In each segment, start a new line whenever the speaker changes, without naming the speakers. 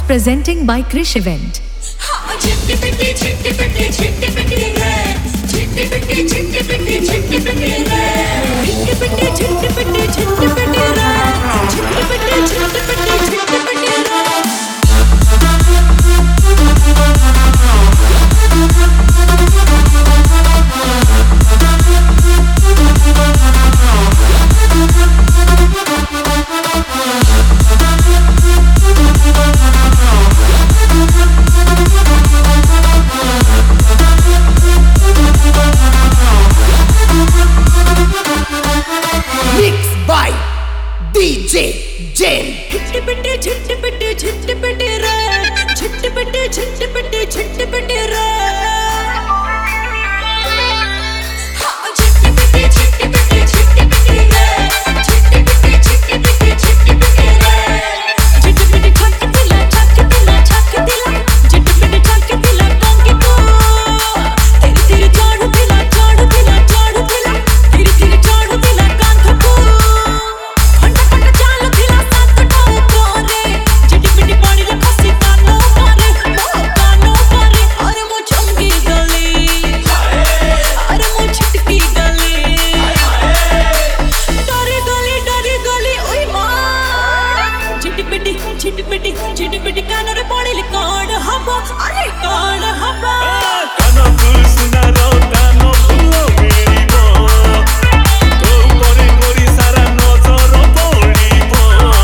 presenting by Krish Event.
DJ Jen
झिटपिटी कानर पड़िल कौन हबो अरे कौन हबो
कानो फूल सुनारो कानो फूलो मिलिबो तो करे करी सारा नजर पड़िबो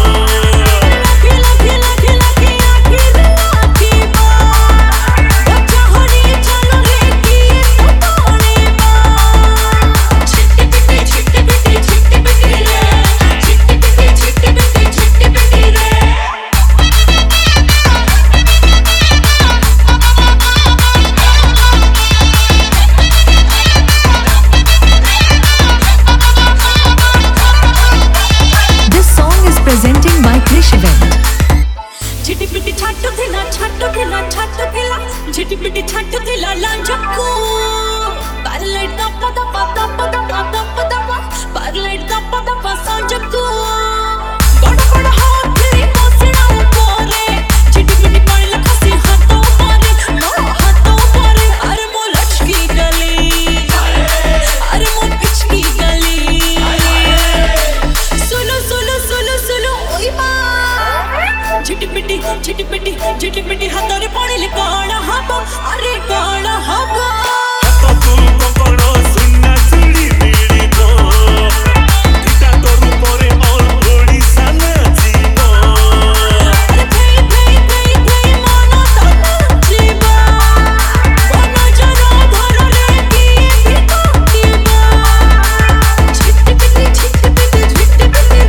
लखी आखिर लाखिबो बच्चा हरी चलो रे की तो पड़िबो झिटपिटी रे झिटपिटी रे
Presenting by Krish Event.
झिटपिटी छाटो थिला झिटपिटी छाटो थिला लांजको पारलाइट दप पारलाइट दप सांजको गड़ हाथ फिरी पसना ऊपरे झिटपिटी पड़िल खसी हाथों पारे नो हाथों पारे अरे मो लचकी गली अरे मो पिचकी गली सुनो ओई मां झिटपिटी हाथरे पड़िल कौन हबो अरे कौन हबो
तो तू कंकड़ सुन्ना चूड़ी मिलिबो किटा तोर ऊपर और ओडिसा नाचिबो
अरे थई मन तो नाचिबो बन जरो धर रे की भितकिबो झिटपिटी रे झिटपिटी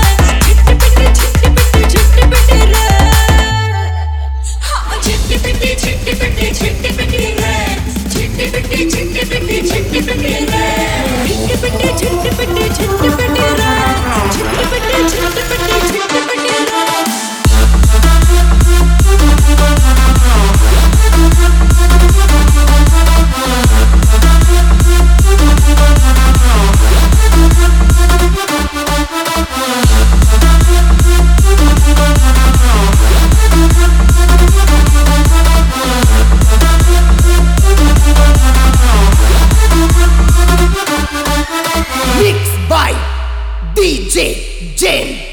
रे
Mixed by DJ Jen.